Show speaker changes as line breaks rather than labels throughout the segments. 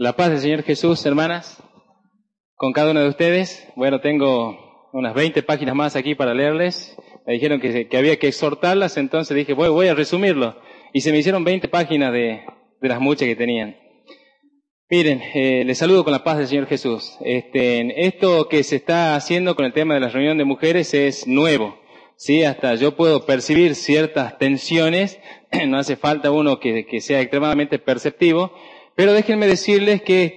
La paz del Señor Jesús, hermanas, con cada uno de ustedes. Bueno, tengo unas 20 páginas más aquí para leerles. Me dijeron que había que exhortarlas, entonces dije, voy a resumirlo. Y se me hicieron 20 páginas de las muchas que tenían. Miren, les saludo con la paz del Señor Jesús. Esto que se está haciendo con el tema de la reunión de mujeres es nuevo. Sí, hasta yo puedo percibir ciertas tensiones. No hace falta uno que sea extremadamente perceptivo. Pero déjenme decirles que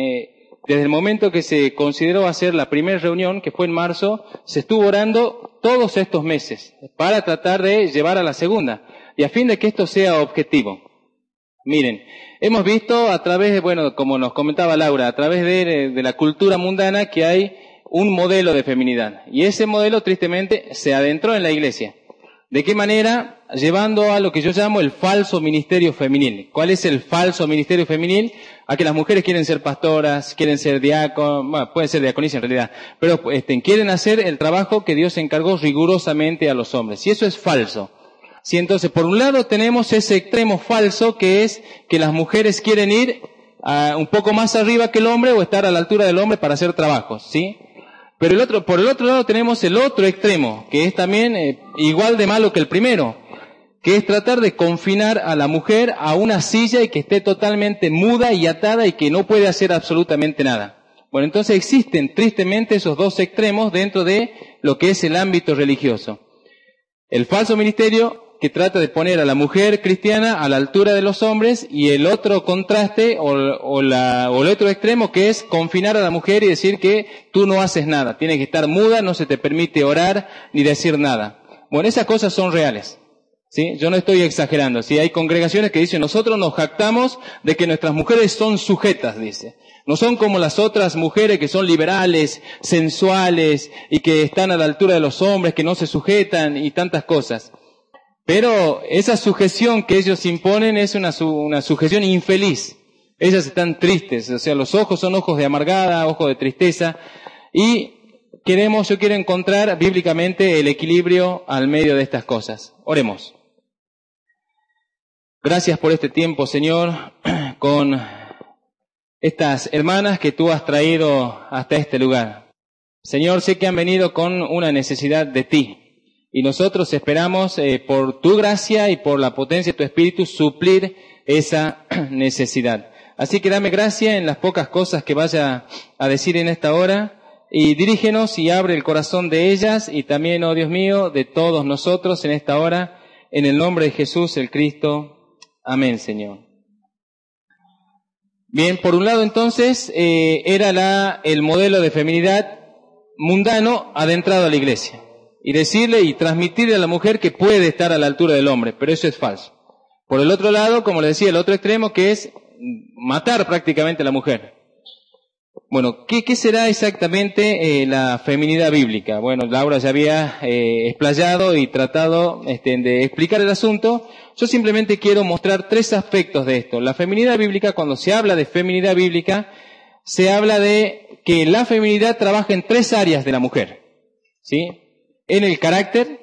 desde el momento que se consideró hacer la primera reunión, que fue en marzo, se estuvo orando todos estos meses para tratar de llevar a la segunda y a fin de que esto sea objetivo. Miren, hemos visto a través de, bueno, como nos comentaba Laura, a través de la cultura mundana que hay un modelo de feminidad y ese modelo tristemente se adentró en la iglesia. ¿De qué manera? Llevando a lo que yo llamo el falso ministerio femenil. ¿Cuál es el falso ministerio femenil? A que las mujeres quieren ser pastoras, quieren ser diáconas, bueno, pueden ser diaconisas en realidad, pero quieren hacer el trabajo que Dios encargó rigurosamente a los hombres. Y eso es falso. Sí, entonces, por un lado tenemos ese extremo falso que es que las mujeres quieren ir un poco más arriba que el hombre o estar a la altura del hombre para hacer trabajos, ¿sí? Pero por el otro lado tenemos el otro extremo, que es también igual de malo que el primero, que es tratar de confinar a la mujer a una silla y que esté totalmente muda y atada y que no puede hacer absolutamente nada. Bueno, entonces existen tristemente esos dos extremos dentro de lo que es el ámbito religioso. El falso ministerio que trata de poner a la mujer cristiana a la altura de los hombres y el otro contraste o el otro extremo que es confinar a la mujer y decir que tú no haces nada, tienes que estar muda, no se te permite orar ni decir nada. Bueno, esas cosas son reales, ¿sí? Yo no estoy exagerando, ¿sí? Hay congregaciones que dicen, nosotros nos jactamos de que nuestras mujeres son sujetas, dice. No son como las otras mujeres que son liberales, sensuales y que están a la altura de los hombres, que no se sujetan y tantas cosas. Pero esa sujeción que ellos imponen es una sujeción infeliz. Ellas están tristes, o sea, los ojos son ojos de amargada, ojos de tristeza. Y yo quiero encontrar bíblicamente el equilibrio al medio de estas cosas. Oremos. Gracias por este tiempo, Señor, con estas hermanas que tú has traído hasta este lugar. Señor, sé que han venido con una necesidad de ti. Y nosotros esperamos, por tu gracia y por la potencia de tu Espíritu, suplir esa necesidad. Así que dame gracia en las pocas cosas que vaya a decir en esta hora y dirígenos y abre el corazón de ellas y también, oh Dios mío, de todos nosotros en esta hora, en el nombre de Jesús el Cristo. Amén, Señor. Bien, por un lado entonces, era el modelo de feminidad mundano adentrado a la iglesia. Y decirle y transmitirle a la mujer que puede estar a la altura del hombre, pero eso es falso. Por el otro lado, como le decía, el otro extremo que es matar prácticamente a la mujer. Bueno, ¿qué será exactamente la feminidad bíblica? Bueno, Laura ya había explayado y tratado de explicar el asunto. Yo simplemente quiero mostrar 3 aspectos de esto. La feminidad bíblica, cuando se habla de feminidad bíblica, se habla de que la feminidad trabaja en 3 áreas de la mujer, ¿sí? En el carácter,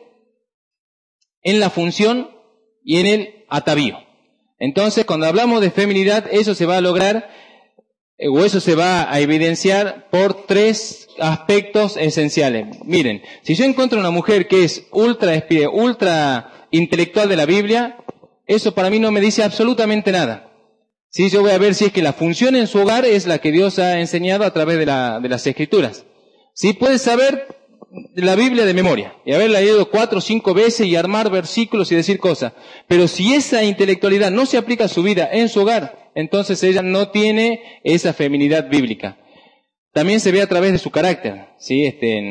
en la función y en el atavío. Entonces, cuando hablamos de feminidad, eso se va a lograr, o eso se va a evidenciar por 3 aspectos esenciales. Miren, si yo encuentro una mujer que es ultra intelectual de la Biblia, eso para mí no me dice absolutamente nada. Sí, yo voy a ver si es que la función en su hogar es la que Dios ha enseñado a través de las Escrituras. Sí, puede saber la Biblia de memoria y haberla leído 4 o 5 veces y armar versículos y decir cosas. Pero si esa intelectualidad no se aplica a su vida en su hogar, entonces ella no tiene esa feminidad bíblica. También se ve a través de su carácter, ¿sí?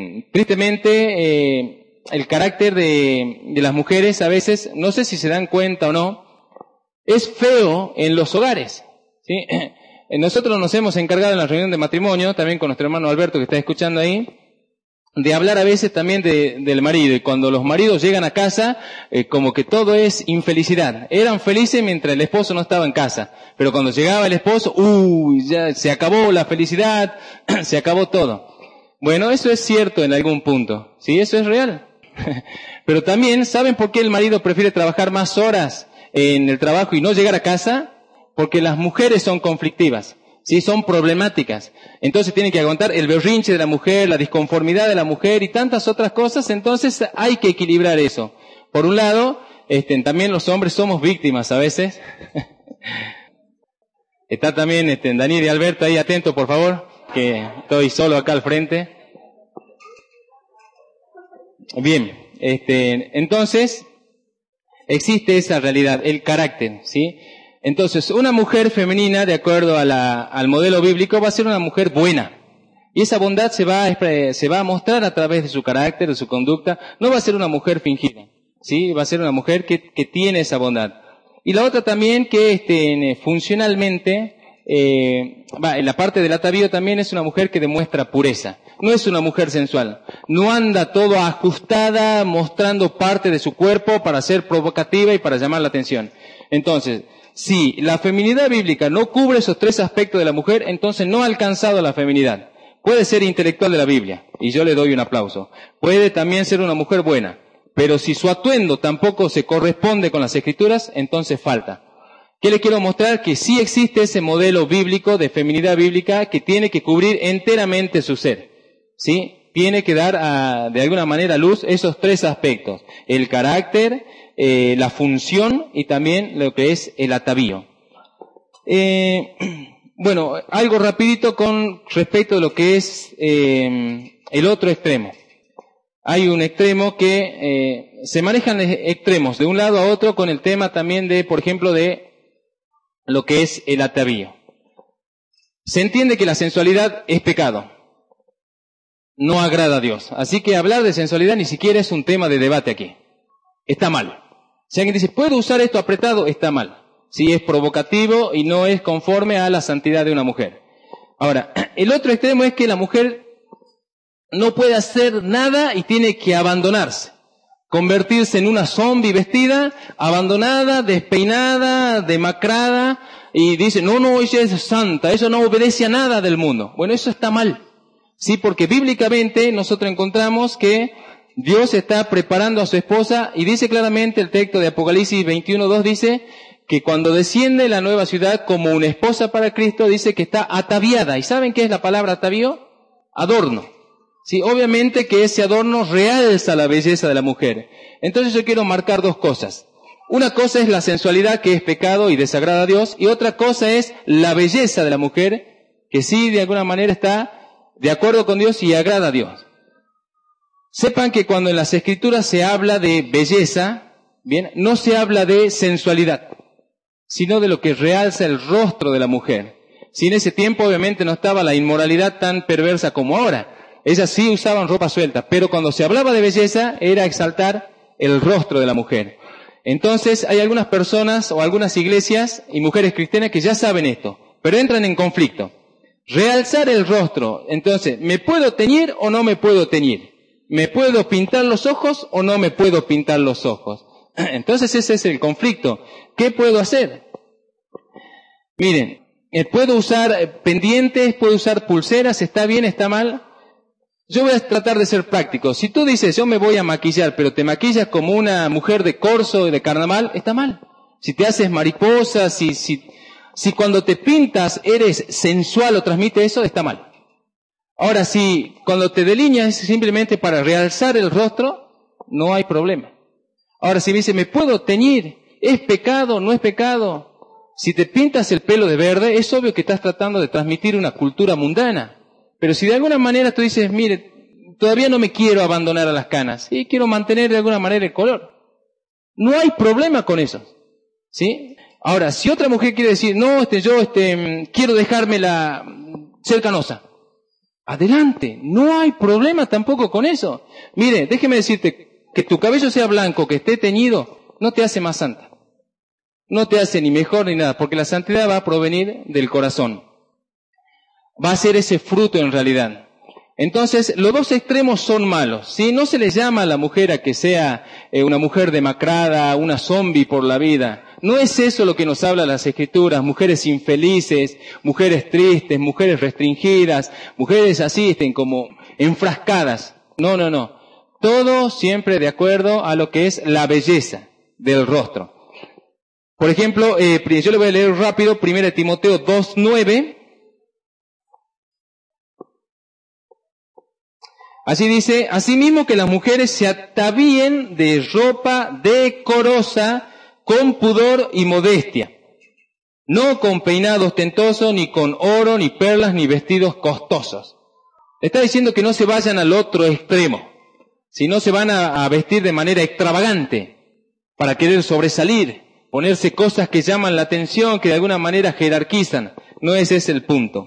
Tristemente, el carácter de las mujeres a veces, no sé si se dan cuenta o no, es feo en los hogares, ¿sí? Nosotros nos hemos encargado en la reunión de matrimonio, también con nuestro hermano Alberto que está escuchando ahí, de hablar a veces también del marido. Y cuando los maridos llegan a casa, como que todo es infelicidad. Eran felices mientras el esposo no estaba en casa. Pero cuando llegaba el esposo, ya se acabó la felicidad, se acabó todo. Bueno, eso es cierto en algún punto. Sí, eso es real. Pero también, ¿saben por qué el marido prefiere trabajar más horas en el trabajo y no llegar a casa? Porque las mujeres son conflictivas. ¿sí? Son problemáticas. Entonces tienen que aguantar el berrinche de la mujer, la disconformidad de la mujer y tantas otras cosas. Entonces hay que equilibrar eso. Por un lado, también los hombres somos víctimas a veces. Está también Daniel y Alberto ahí atento, por favor, que estoy solo acá al frente. Bien, entonces existe esa realidad, el carácter, ¿sí? Entonces, una mujer femenina, de acuerdo al modelo bíblico, va a ser una mujer buena. Y esa bondad se va a mostrar a través de su carácter, de su conducta. No va a ser una mujer fingida, ¿sí? Va a ser una mujer que tiene esa bondad. Y la otra también que funcionalmente, en la parte del atavío también es una mujer que demuestra pureza. No es una mujer sensual. No anda todo ajustada, mostrando parte de su cuerpo para ser provocativa y para llamar la atención. Entonces, si la feminidad bíblica no cubre esos tres aspectos de la mujer, entonces no ha alcanzado la feminidad. Puede ser intelectual de la Biblia, y yo le doy un aplauso. Puede también ser una mujer buena, pero si su atuendo tampoco se corresponde con las Escrituras, entonces falta. ¿Qué le quiero mostrar? Que sí existe ese modelo bíblico de feminidad bíblica que tiene que cubrir enteramente su ser, ¿sí? Tiene que dar de alguna manera a luz esos tres aspectos: el carácter, la función y también lo que es el atavío. Bueno, algo rapidito con respecto a lo que es el otro extremo. Hay un extremo que se manejan extremos de un lado a otro con el tema también de, por ejemplo, de lo que es el atavío. Se entiende que la sensualidad es pecado, no agrada a Dios. Así que hablar de sensualidad ni siquiera es un tema de debate aquí. Está mal. Si alguien dice, ¿puedo usar esto apretado? Está mal. Si es provocativo y no es conforme a la santidad de una mujer. Ahora, el otro extremo es que la mujer no puede hacer nada y tiene que abandonarse. Convertirse en una zombie vestida, abandonada, despeinada, demacrada, y dice, no, ella es santa, eso no obedece a nada del mundo. Bueno, eso está mal. Sí, porque bíblicamente nosotros encontramos que Dios está preparando a su esposa, y dice claramente el texto de Apocalipsis 21:2, dice que cuando desciende la nueva ciudad como una esposa para Cristo, dice que está ataviada. ¿Y saben qué es la palabra atavío? Adorno. Sí, obviamente que ese adorno realza la belleza de la mujer. Entonces yo quiero marcar dos cosas. Una cosa es la sensualidad, que es pecado y desagrada a Dios, y otra cosa es la belleza de la mujer, que sí de alguna manera está de acuerdo con Dios y agrada a Dios. Sepan que cuando en las Escrituras se habla de belleza, bien, no se habla de sensualidad, sino de lo que realza el rostro de la mujer. Si en ese tiempo obviamente no estaba la inmoralidad tan perversa como ahora. Ellas sí usaban ropa suelta, pero cuando se hablaba de belleza era exaltar el rostro de la mujer. Entonces hay algunas personas o algunas iglesias y mujeres cristianas que ya saben esto, pero entran en conflicto. Realzar el rostro. Entonces, ¿me puedo teñir o no me puedo teñir? ¿Me puedo pintar los ojos o no me puedo pintar los ojos? Entonces ese es el conflicto. ¿Qué puedo hacer? Miren, puedo usar pendientes, puedo usar pulseras, ¿está bien, está mal? Yo voy a tratar de ser práctico. Si tú dices, yo me voy a maquillar, pero te maquillas como una mujer de corso y de carnaval, está mal. Si te haces mariposa, si cuando te pintas eres sensual o transmite eso, está mal. Ahora, si cuando te delineas es simplemente para realzar el rostro, no hay problema. Ahora, si me dice, ¿me puedo teñir? ¿Es pecado? ¿No es pecado? Si te pintas el pelo de verde, es obvio que estás tratando de transmitir una cultura mundana. Pero si de alguna manera tú dices, mire, todavía no me quiero abandonar a las canas, y quiero mantener de alguna manera el color, no hay problema con eso, ¿sí? Ahora, si otra mujer quiere decir, no, yo quiero dejármela ser canosa, adelante, no hay problema tampoco con eso. Mire, déjeme decirte, que tu cabello sea blanco, que esté teñido, no te hace más santa. No te hace ni mejor ni nada, porque la santidad va a provenir del corazón. Va a ser ese fruto en realidad. Entonces, los dos extremos son malos, ¿sí? No se le llama a la mujer a que sea una mujer demacrada, una zombie por la vida. No es eso lo que nos habla las Escrituras, mujeres infelices, mujeres tristes, mujeres restringidas, mujeres así, como enfrascadas. No. Todo siempre de acuerdo a lo que es la belleza del rostro. Por ejemplo, yo le voy a leer rápido, 1 Timoteo 2:9. Así dice, asimismo que las mujeres se atavíen de ropa decorosa, con pudor y modestia, no con peinado ostentoso, ni con oro, ni perlas, ni vestidos costosos. Está diciendo que no se vayan al otro extremo, si no se van a vestir de manera extravagante para querer sobresalir, ponerse cosas que llaman la atención, que de alguna manera jerarquizan. No ese es el punto.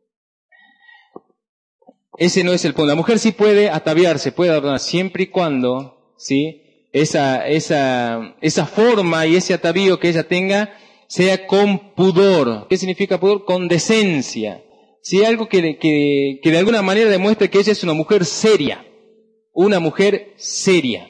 Ese no es el punto. La mujer sí puede ataviarse, puede adornar, siempre y cuando, ¿sí?, esa forma y ese atavío que ella tenga sea con pudor. ¿Qué significa pudor? Con decencia. ¿Sí? Algo que de alguna manera demuestre que ella es una mujer seria. Una mujer seria.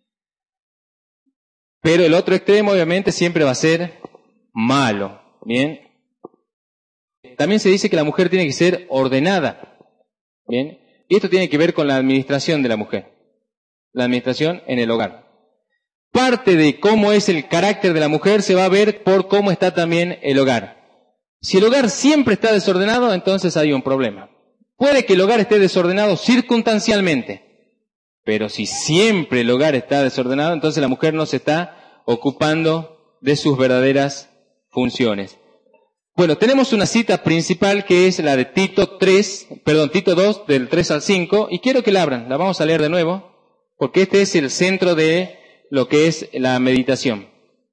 Pero el otro extremo obviamente siempre va a ser malo. ¿Bien? También se dice que la mujer tiene que ser ordenada. ¿Bien? Y esto tiene que ver con la administración de la mujer. La administración en el hogar. Parte de cómo es el carácter de la mujer se va a ver por cómo está también el hogar. Si el hogar siempre está desordenado, entonces hay un problema. Puede que el hogar esté desordenado circunstancialmente, pero si siempre el hogar está desordenado, entonces la mujer no se está ocupando de sus verdaderas funciones. Bueno, tenemos una cita principal que es la de Tito 2, del 3 al 5, y quiero que la abran, la vamos a leer de nuevo, porque este es el centro de lo que es la meditación.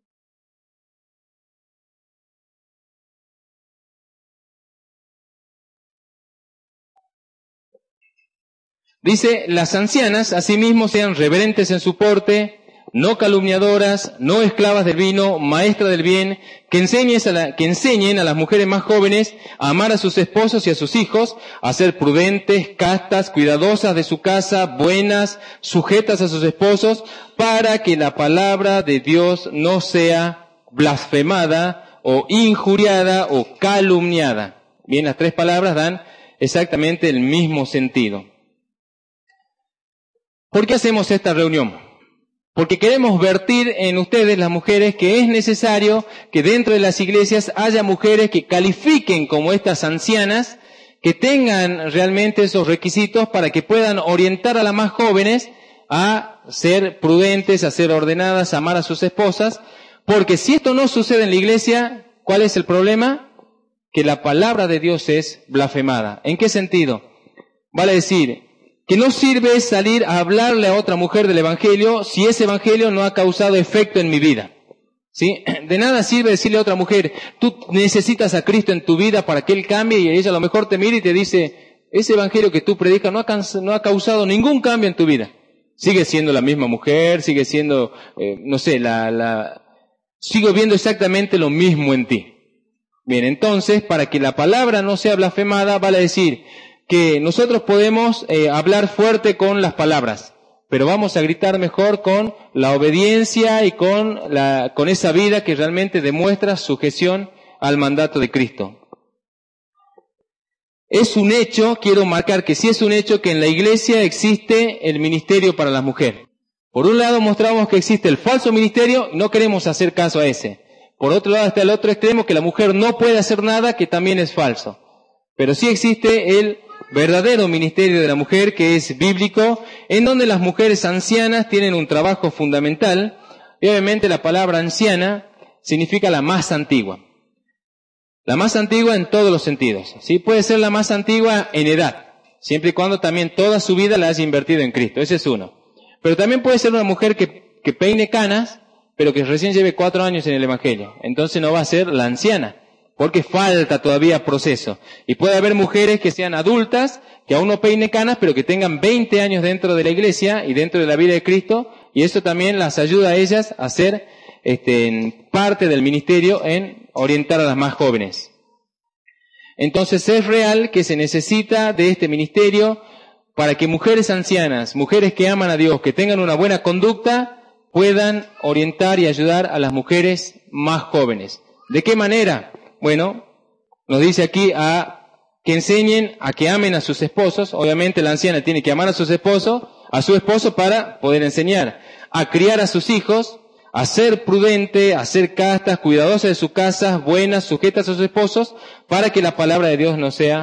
Dice, las ancianas asimismo sean reverentes en su porte, no calumniadoras, no esclavas del vino, maestras del bien, que enseñen a las mujeres más jóvenes a amar a sus esposos y a sus hijos, a ser prudentes, castas, cuidadosas de su casa, buenas, sujetas a sus esposos, para que la palabra de Dios no sea blasfemada o injuriada o calumniada. Bien, las tres palabras dan exactamente el mismo sentido. ¿Por qué hacemos esta reunión? Porque queremos vertir en ustedes, las mujeres, que es necesario que dentro de las iglesias haya mujeres que califiquen como estas ancianas, que tengan realmente esos requisitos para que puedan orientar a las más jóvenes a ser prudentes, a ser ordenadas, a amar a sus esposas, porque si esto no sucede en la iglesia, ¿cuál es el problema? Que la palabra de Dios es blasfemada. ¿En qué sentido? Vale decir, que no sirve salir a hablarle a otra mujer del Evangelio si ese Evangelio no ha causado efecto en mi vida. ¿Sí? De nada sirve decirle a otra mujer, tú necesitas a Cristo en tu vida para que Él cambie, y ella a lo mejor te mira y te dice, ese Evangelio que tú predicas no ha causado ningún cambio en tu vida. Sigue siendo la misma mujer, sigue siendo, sigo viendo exactamente lo mismo en ti. Bien, entonces, para que la palabra no sea blasfemada, vale decir que nosotros podemos hablar fuerte con las palabras, pero vamos a gritar mejor con la obediencia y con esa vida que realmente demuestra sujeción al mandato de Cristo. Es un hecho, quiero marcar que sí es un hecho, que en la iglesia existe el ministerio para las mujeres. Por un lado mostramos que existe el falso ministerio y no queremos hacer caso a ese. Por otro lado está el otro extremo, que la mujer no puede hacer nada, que también es falso. Pero sí existe el verdadero ministerio de la mujer, que es bíblico, en donde las mujeres ancianas tienen un trabajo fundamental, y obviamente la palabra anciana significa la más antigua. La más antigua en todos los sentidos. ¿Sí? Puede ser la más antigua en edad, siempre y cuando también toda su vida la haya invertido en Cristo. Ese es uno. Pero también puede ser una mujer que peine canas, pero que recién lleve 4 años en el Evangelio. Entonces no va a ser la anciana, porque falta todavía proceso. Y puede haber mujeres que sean adultas, que aún no peinen canas, pero que tengan 20 años dentro de la iglesia y dentro de la vida de Cristo, y eso también las ayuda a ellas a ser parte del ministerio en orientar a las más jóvenes. Entonces es real que se necesita de este ministerio para que mujeres ancianas, mujeres que aman a Dios, que tengan una buena conducta, puedan orientar y ayudar a las mujeres más jóvenes. ¿De qué manera? Bueno, nos dice aquí que enseñen a que amen a sus esposos. Obviamente la anciana tiene que amar a su esposo para poder enseñar. A criar a sus hijos, a ser prudente, a ser castas, cuidadosas de su casa, buenas, sujetas a sus esposos, para que la palabra de Dios no sea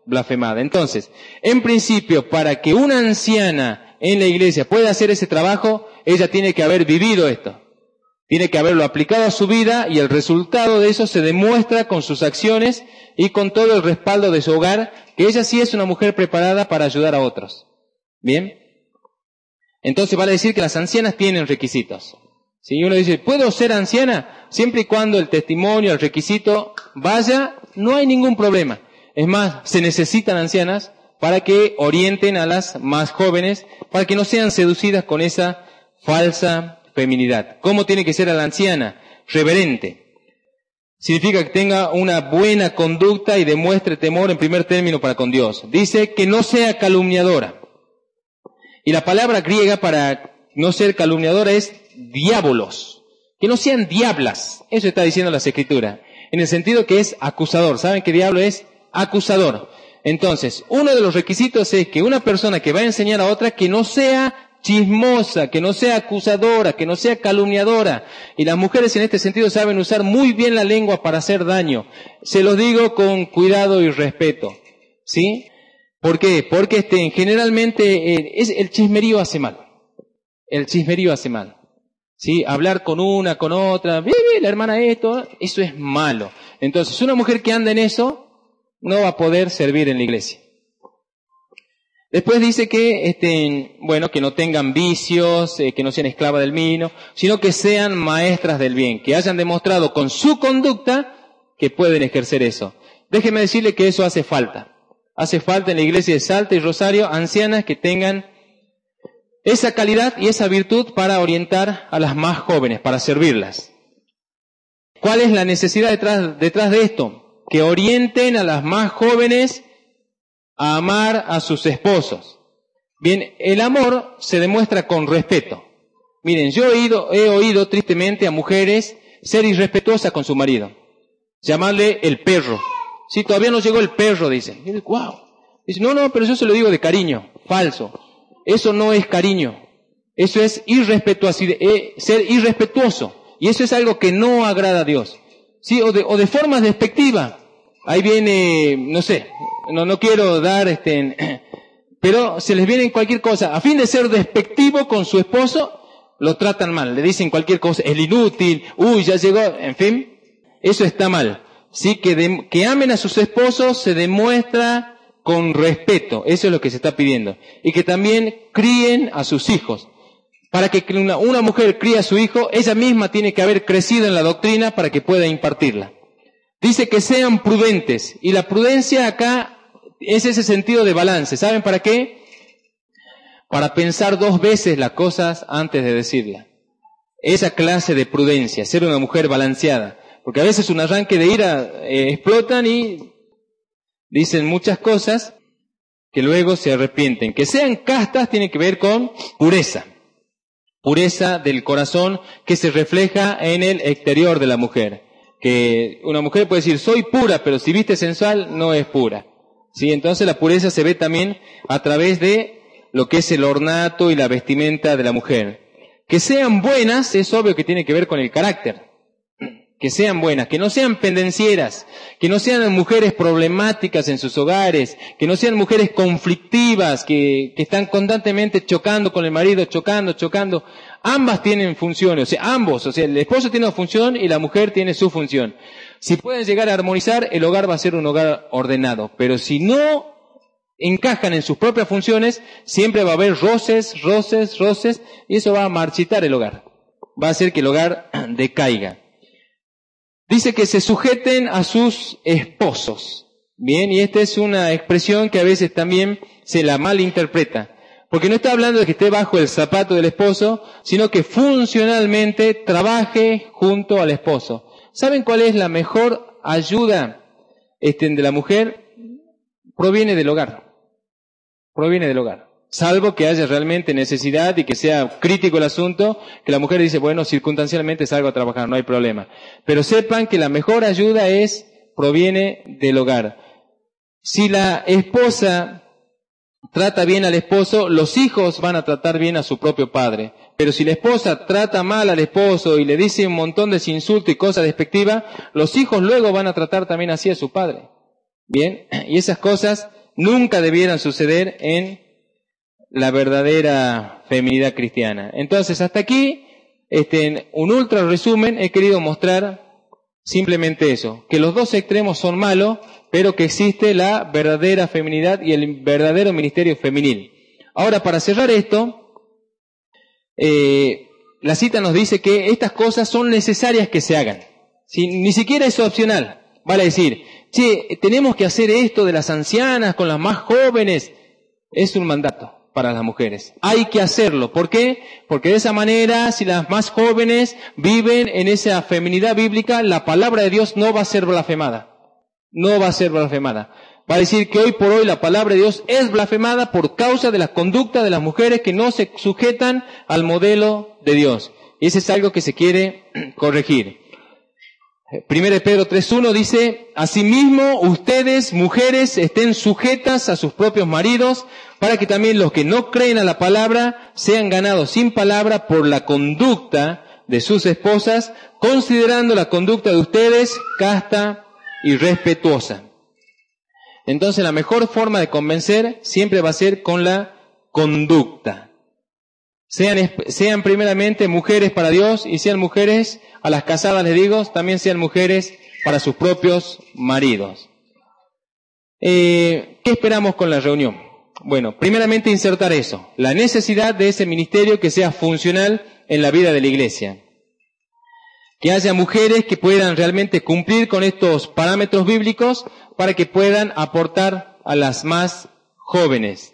blasfemada. Entonces, en principio, para que una anciana en la iglesia pueda hacer ese trabajo, ella tiene que haber vivido esto. Tiene que haberlo aplicado a su vida y el resultado de eso se demuestra con sus acciones y con todo el respaldo de su hogar, que ella sí es una mujer preparada para ayudar a otros. ¿Bien? Entonces vale decir que las ancianas tienen requisitos. Si uno dice, ¿puedo ser anciana? Siempre y cuando el testimonio, el requisito vaya, no hay ningún problema. Es más, se necesitan ancianas para que orienten a las más jóvenes, para que no sean seducidas con esa falsa feminidad. ¿Cómo tiene que ser a la anciana? Reverente. Significa que tenga una buena conducta y demuestre temor en primer término para con Dios. Dice que no sea calumniadora. Y la palabra griega para no ser calumniadora es diabolos. Que no sean diablas. Eso está diciendo las Escrituras. En el sentido que es acusador. ¿Saben qué diablo es? Acusador. Entonces, uno de los requisitos es que una persona que va a enseñar a otra que no sea chismosa, que no sea acusadora, que no sea calumniadora. Y las mujeres en este sentido saben usar muy bien la lengua para hacer daño. Se los digo con cuidado y respeto. ¿Sí? ¿Por qué? Porque generalmente el chismerío hace mal. El chismerío hace mal. ¿Sí? Hablar con una, con otra, la hermana esto, eso es malo. Entonces, una mujer que anda en eso no va a poder servir en la iglesia. Después dice que, que no tengan vicios, que no sean esclavas del vino, sino que sean maestras del bien, que hayan demostrado con su conducta que pueden ejercer eso. Déjeme decirle que eso hace falta. Hace falta en la iglesia de Salta y Rosario ancianas que tengan esa calidad y esa virtud para orientar a las más jóvenes, para servirlas. ¿Cuál es la necesidad detrás de esto? Que orienten a las más jóvenes a amar a sus esposos. Bien, el amor se demuestra con respeto. Miren, yo he oído tristemente a mujeres ser irrespetuosas con su marido. Llamarle el perro. Sí, todavía no llegó el perro, dice. Y dice, wow. Dice, no, pero yo se lo digo de cariño. Falso. Eso no es cariño. Eso es ser irrespetuoso. Y eso es algo que no agrada a Dios. Sí, o de forma despectiva. Ahí viene, no sé, no quiero dar, pero se les viene cualquier cosa. A fin de ser despectivo con su esposo, lo tratan mal. Le dicen cualquier cosa, el inútil, ya llegó, en fin. Eso está mal. Sí, que amen a sus esposos se demuestra con respeto. Eso es lo que se está pidiendo. Y que también críen a sus hijos. Para que una mujer críe a su hijo, ella misma tiene que haber crecido en la doctrina para que pueda impartirla. Dice que sean prudentes. Y la prudencia acá es ese sentido de balance. ¿Saben para qué? Para pensar 2 veces las cosas antes de decirlas. Esa clase de prudencia, ser una mujer balanceada. Porque a veces un arranque de ira explotan y dicen muchas cosas que luego se arrepienten. Que sean castas tiene que ver con pureza. Pureza del corazón que se refleja en el exterior de la mujer. Que una mujer puede decir, soy pura, pero si viste sensual, no es pura. ¿Sí? Entonces la pureza se ve también a través de lo que es el ornato y la vestimenta de la mujer. Que sean buenas, es obvio que tiene que ver con el carácter. Que sean buenas, que no sean pendencieras, que no sean mujeres problemáticas en sus hogares, que no sean mujeres conflictivas, que están constantemente chocando con el marido, chocando. Ambas tienen funciones, ambos, el esposo tiene una función y la mujer tiene su función. Si pueden llegar a armonizar, el hogar va a ser un hogar ordenado, pero si no encajan en sus propias funciones, siempre va a haber roces, y eso va a marchitar el hogar. Va a hacer que el hogar decaiga. Dice que se sujeten a sus esposos. Bien, y esta es una expresión que a veces también se la malinterpreta. Porque no está hablando de que esté bajo el zapato del esposo, sino que funcionalmente trabaje junto al esposo. ¿Saben cuál es la mejor ayuda de la mujer? Proviene del hogar. Proviene del hogar. Salvo que haya realmente necesidad y que sea crítico el asunto, que la mujer dice, bueno, circunstancialmente salgo a trabajar, no hay problema. Pero sepan que la mejor ayuda proviene del hogar. Si la esposa trata bien al esposo, los hijos van a tratar bien a su propio padre. Pero si la esposa trata mal al esposo y le dice un montón de insultos y cosas despectivas, los hijos luego van a tratar también así a su padre. Bien, y esas cosas nunca debieran suceder en la verdadera feminidad cristiana. Entonces, hasta aquí, en un ultra resumen, he querido mostrar simplemente eso, que los dos extremos son malos, pero que existe la verdadera feminidad y el verdadero ministerio femenil. Ahora, para cerrar esto, la cita nos dice que estas cosas son necesarias que se hagan. ¿Sí? Ni siquiera es opcional. Vale decir, tenemos que hacer esto de las ancianas con las más jóvenes. Es un mandato para las mujeres. Hay que hacerlo. ¿Por qué? Porque de esa manera, si las más jóvenes viven en esa feminidad bíblica, la palabra de Dios no va a ser blasfemada. No va a ser blasfemada. Va a decir que hoy por hoy la palabra de Dios es blasfemada por causa de la conducta de las mujeres que no se sujetan al modelo de Dios. Y eso es algo que se quiere corregir. 1 Pedro 3:1 dice, asimismo ustedes, mujeres, estén sujetas a sus propios maridos, para que también los que no creen a la palabra sean ganados sin palabra por la conducta de sus esposas, considerando la conducta de ustedes casta y respetuosa. Entonces la mejor forma de convencer siempre va a ser con la conducta. Sean primeramente mujeres para Dios y sean mujeres, a las casadas les digo, también sean mujeres para sus propios maridos. ¿Qué esperamos con la reunión? Bueno, primeramente insertar eso, la necesidad de ese ministerio que sea funcional en la vida de la iglesia. Que haya mujeres que puedan realmente cumplir con estos parámetros bíblicos para que puedan aportar a las más jóvenes.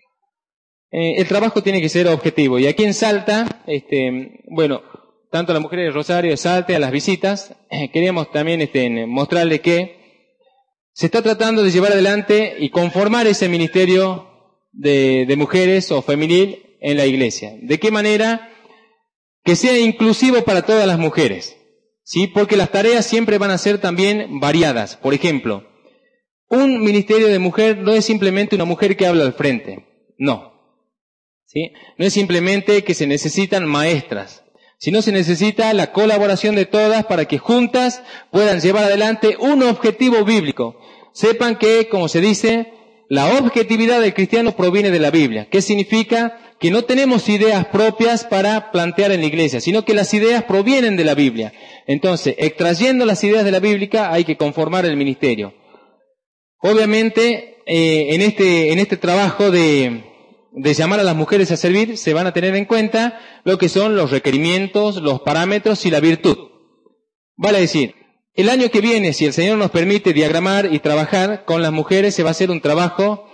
El trabajo tiene que ser objetivo. Y aquí en Salta, tanto a las mujeres de Rosario, de Salta, a las visitas, queríamos también mostrarles que se está tratando de llevar adelante y conformar ese ministerio de mujeres o femenil en la iglesia. ¿De qué manera? Que sea inclusivo para todas las mujeres, ¿sí? Porque las tareas siempre van a ser también variadas. Por ejemplo, un ministerio de mujer no es simplemente una mujer que habla al frente, no. ¿Sí? No es simplemente que se necesitan maestras, sino se necesita la colaboración de todas para que juntas puedan llevar adelante un objetivo bíblico. Sepan que, como se dice, la objetividad del cristiano proviene de la Biblia. ¿Qué significa? Que no tenemos ideas propias para plantear en la iglesia, sino que las ideas provienen de la Biblia. Entonces, extrayendo las ideas de la Biblia, hay que conformar el ministerio. Obviamente, en este trabajo de llamar a las mujeres a servir, se van a tener en cuenta lo que son los requerimientos, los parámetros y la virtud. Vale decir, el año que viene, si el Señor nos permite diagramar y trabajar con las mujeres, se va a hacer un trabajo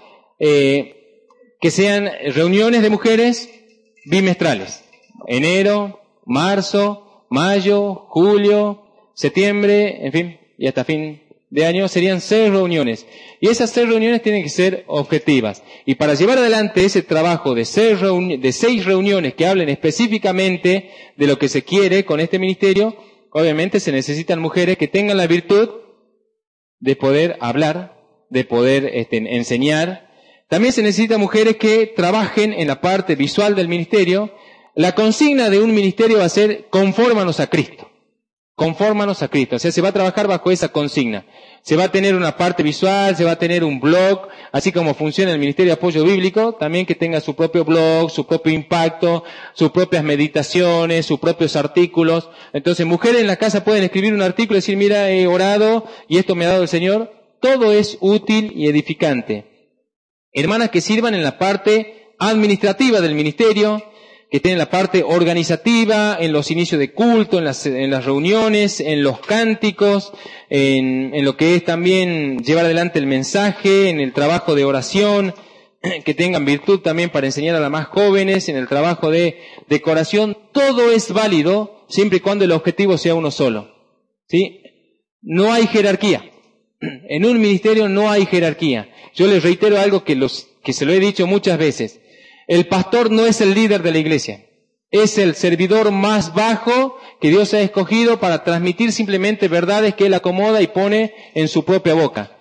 que sean reuniones de mujeres bimestrales. Enero, marzo, mayo, julio, septiembre, en fin, y hasta fin de año serían 6 reuniones. Y esas 6 reuniones tienen que ser objetivas. Y para llevar adelante ese trabajo de 6 reuniones que hablen específicamente de lo que se quiere con este ministerio, obviamente se necesitan mujeres que tengan la virtud de poder hablar, de poder enseñar. También se necesitan mujeres que trabajen en la parte visual del ministerio. La consigna de un ministerio va a ser confórmanos a Cristo. Confórmanos a Cristo. O sea, se va a trabajar bajo esa consigna. Se va a tener una parte visual, se va a tener un blog, así como funciona el Ministerio de Apoyo Bíblico, también que tenga su propio blog, su propio impacto, sus propias meditaciones, sus propios artículos. Entonces, mujeres en la casa pueden escribir un artículo y decir, mira, he orado y esto me ha dado el Señor. Todo es útil y edificante. Hermanas que sirvan en la parte administrativa del ministerio, que tienen la parte organizativa, en los inicios de culto, en las reuniones, en los cánticos, en lo que es también llevar adelante el mensaje, en el trabajo de oración, que tengan virtud también para enseñar a las más jóvenes, en el trabajo de decoración. Todo es válido siempre y cuando el objetivo sea uno solo. ¿Sí? No hay jerarquía. En un ministerio no hay jerarquía. Yo les reitero algo que se lo he dicho muchas veces. El pastor no es el líder de la iglesia. Es el servidor más bajo que Dios ha escogido para transmitir simplemente verdades que Él acomoda y pone en su propia boca.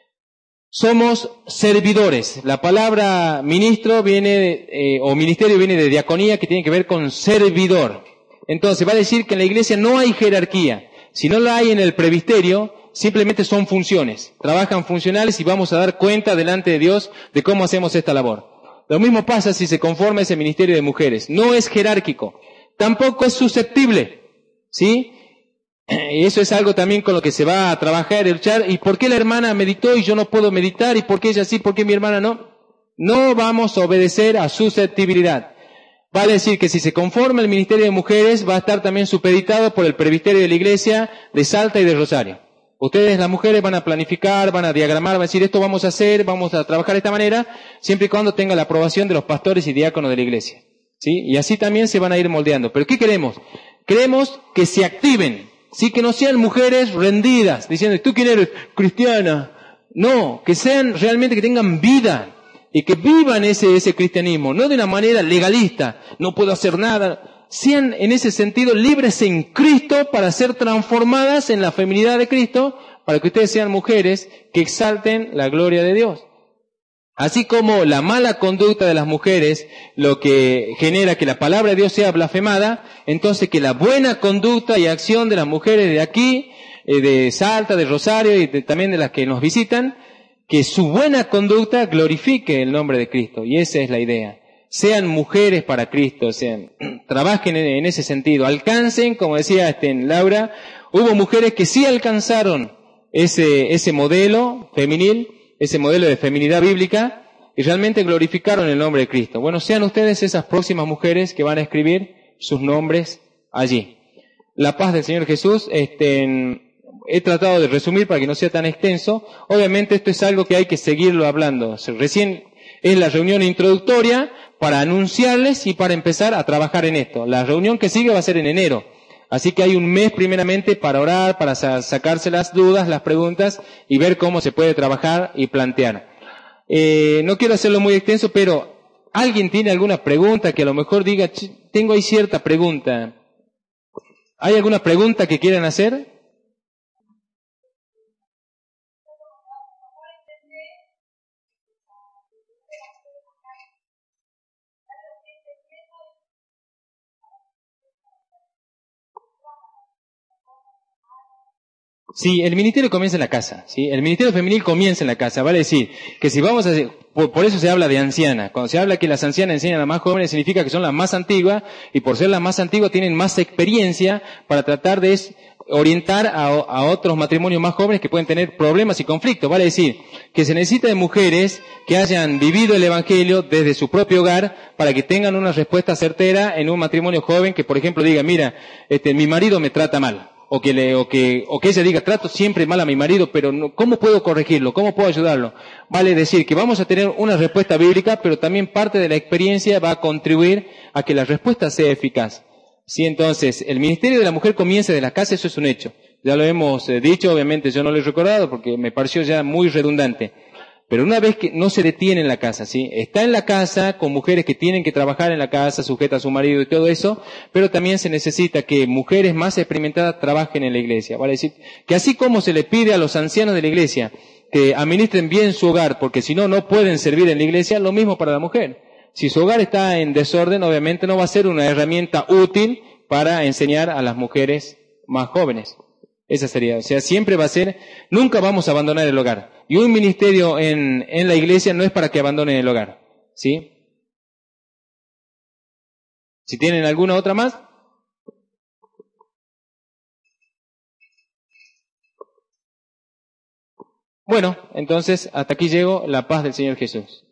Somos servidores. La palabra ministro o ministerio viene de diaconía, que tiene que ver con servidor. Entonces va a decir que en la iglesia no hay jerarquía. Si no la hay en el presbiterio, simplemente son funciones, trabajan funcionales y vamos a dar cuenta delante de Dios de cómo hacemos esta labor. Lo mismo pasa si se conforma ese ministerio de mujeres. No es jerárquico, tampoco es susceptible, ¿sí? Y eso es algo también con lo que se va a trabajar y luchar. ¿Y por qué la hermana meditó y yo no puedo meditar? ¿Y por qué ella sí, por qué mi hermana no? No vamos a obedecer a susceptibilidad. Vale decir que si se conforma el ministerio de mujeres, va a estar también supeditado por el presbiterio de la iglesia de Salta y de Rosario. Ustedes, las mujeres, van a planificar, van a diagramar, van a decir esto vamos a hacer, vamos a trabajar de esta manera, siempre y cuando tenga la aprobación de los pastores y diáconos de la iglesia. ¿Sí? Y así también se van a ir moldeando. ¿Pero qué queremos? Queremos que se activen, ¿sí? Que no sean mujeres rendidas, diciendo, ¿tú quién eres? Cristiana. No, que sean realmente, que tengan vida. Y que vivan ese cristianismo, no de una manera legalista, no puedo hacer nada. Sean en ese sentido libres en Cristo para ser transformadas en la feminidad de Cristo, para que ustedes sean mujeres que exalten la gloria de Dios. Así como la mala conducta de las mujeres, lo que genera que la palabra de Dios sea blasfemada, entonces que la buena conducta y acción de las mujeres de aquí, de Salta, de Rosario y también de las que nos visitan, que su buena conducta glorifique el nombre de Cristo. Y esa es la idea. Sean mujeres para Cristo, trabajen en ese sentido. Alcancen, como decía Laura, hubo mujeres que sí alcanzaron ese modelo femenil, ese modelo de feminidad bíblica, y realmente glorificaron el nombre de Cristo. Bueno, sean ustedes esas próximas mujeres que van a escribir sus nombres allí. La paz del Señor Jesús, he tratado de resumir para que no sea tan extenso. Obviamente esto es algo que hay que seguirlo hablando. Recién es la reunión introductoria para anunciarles y para empezar a trabajar en esto. La reunión que sigue va a ser en enero. Así que hay un mes primeramente para orar, para sacarse las dudas, las preguntas y ver cómo se puede trabajar y plantear. No quiero hacerlo muy extenso, pero ¿alguien tiene alguna pregunta que a lo mejor diga, tengo ahí cierta pregunta? ¿Hay alguna pregunta que quieran hacer? Sí, el ministerio comienza en la casa, ¿sí? El ministerio femenil comienza en la casa, vale decir, que si vamos a hacer, por eso se habla de anciana. Cuando se habla que las ancianas enseñan a las más jóvenes, significa que son las más antiguas, y por ser las más antiguas tienen más experiencia para tratar de orientar a otros matrimonios más jóvenes que pueden tener problemas y conflictos. Vale decir, que se necesita de mujeres que hayan vivido el Evangelio desde su propio hogar para que tengan una respuesta certera en un matrimonio joven que, por ejemplo, diga, mira, mi marido me trata mal. O que ella diga, trato siempre mal a mi marido, pero no, ¿cómo puedo corregirlo? ¿Cómo puedo ayudarlo? Vale decir que vamos a tener una respuesta bíblica, pero también parte de la experiencia va a contribuir a que la respuesta sea eficaz. Sí, entonces, el ministerio de la mujer comienza de la casa, eso es un hecho. Ya lo hemos dicho, obviamente yo no lo he recordado porque me pareció ya muy redundante. Pero una vez que no se detiene en la casa, ¿sí? Está en la casa con mujeres que tienen que trabajar en la casa, sujeta a su marido y todo eso, pero también se necesita que mujeres más experimentadas trabajen en la iglesia. Vale decir, que así como se le pide a los ancianos de la iglesia que administren bien su hogar, porque si no, no pueden servir en la iglesia, lo mismo para la mujer. Si su hogar está en desorden, obviamente no va a ser una herramienta útil para enseñar a las mujeres más jóvenes. Esa sería, o sea, siempre va a ser, nunca vamos a abandonar el hogar. Y un ministerio en la iglesia no es para que abandonen el hogar, ¿sí? Si tienen alguna otra más. Bueno, entonces hasta aquí llego, la paz del Señor Jesús.